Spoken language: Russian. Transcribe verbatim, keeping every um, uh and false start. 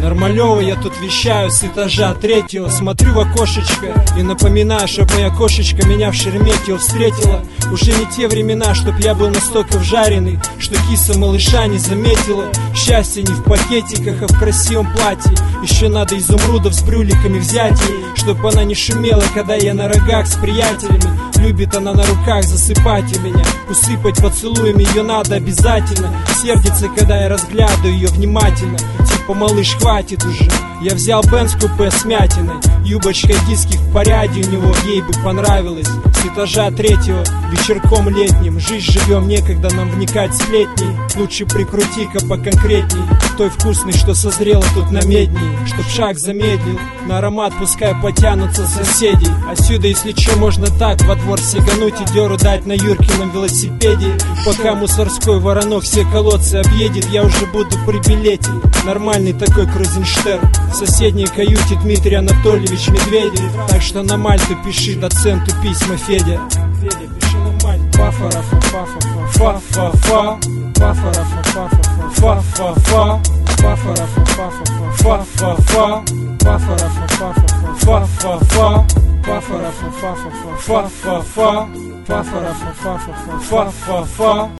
Нормалёво я тут вещаю с этажа третьего. Смотрю в окошечко и напоминаю, чтоб моя кошечка меня в Шереметьево встретила. Уже не те времена, чтоб я был настолько вжаренный, что киса малыша не заметила. Счастье не в пакетиках, а в красивом платье. Еще надо изумрудов с брюликами взять ей, чтоб она не шумела, когда я на рогах с приятелями. Любит она на руках засыпать у меня, усыпать поцелуями ее надо обязательно. Сердится, когда я разглядываю ее внимательно. Типа, малыш, хватит уже. Я взял Бенз купе с мятиной, юбочка диски в порядке у него, ей бы понравилось. С этажа третьего, вечерком летним, жизнь живем, некогда нам вникать сплетней. Лучше прикрути-ка поконкретней той вкусный, что созрело тут на медней. Чтоб шаг замедлил, на аромат пускай потянутся соседей. Отсюда, если че, можно так во двор сигануть и дёру дать на Юркином велосипеде. Пока мусорской воронок все колодцы объедет, я уже буду при билете. Нормальный такой Крузенштерн. В соседней каюте Дмитрий Анатольевич Медведев. Так что на Мальту пиши доценту письма, Федя. Федя, пиши на Мальту. Фа-фа-фа-фа-фа-фа-фа. Фа-фа-фа-фа-фа-фа-фа. Фа-фа-фа-фа-фа-фа-фа. Фа-фа-фа-фа-фа-фа-фа. Фа-фа-фа-фа-фа-фа-фа-фа. Фа-фа-фа-фа-фа-фа-фа-фа.